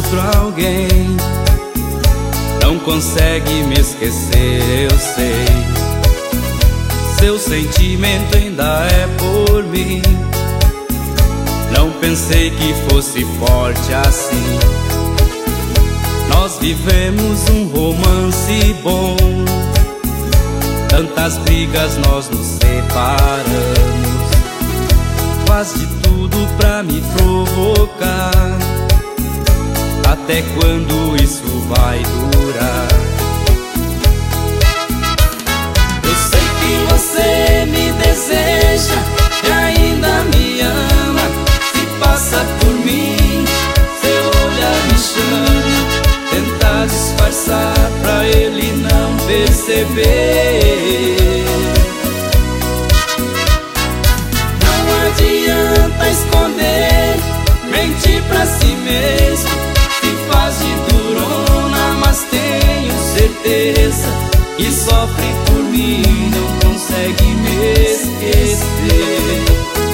outro alguém. Não consegue me esquecer, eu sei. Seu sentimento ainda é por mim. Não pensei que fosse forte assim. Nós vivemos um romance bom. Tantas brigas nós nos separamos. Faz de tudo pra me provocar. Até quando isso vai durar? Eu sei que você me deseja e ainda me ama. Se passa por mim, seu olhar me chama. Tenta disfarçar pra ele não perceber. Não adianta esconder, mentir pra si mesmo. Se faz de durona, mas tenho certeza que sofre por mim, não consegue me esquecer.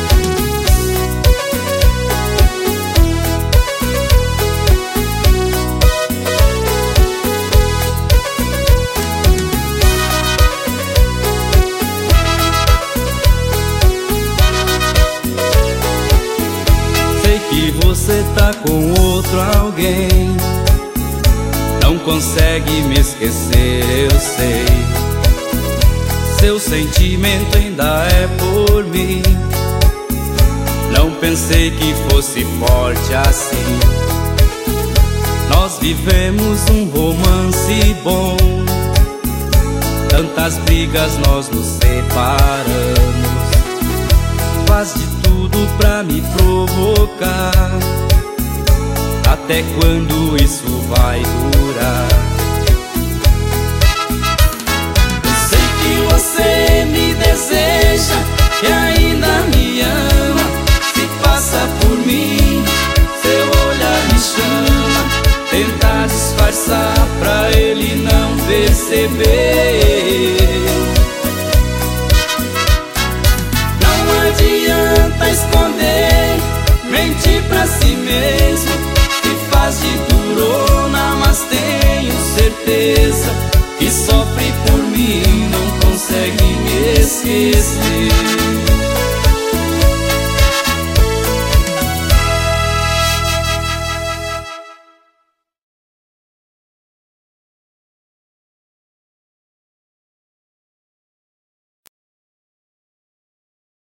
Que você tá com outro alguém. Não consegue me esquecer, eu sei. Seu sentimento ainda é por mim. Não pensei que fosse forte assim. Nós vivemos um romance bom. Tantas brigas nós nos separamos. Faz de tudo pra me provocar. Até quando isso vai durar? Eu sei que você me deseja e ainda me ama. Se passa por mim, seu olhar me chama. Tenta disfarçar pra ele não perceber. Não adianta esconder, mentir pra si mesmo. Se faz de durona, mas tenho certeza que sofre por mim, não consegue me esquecer.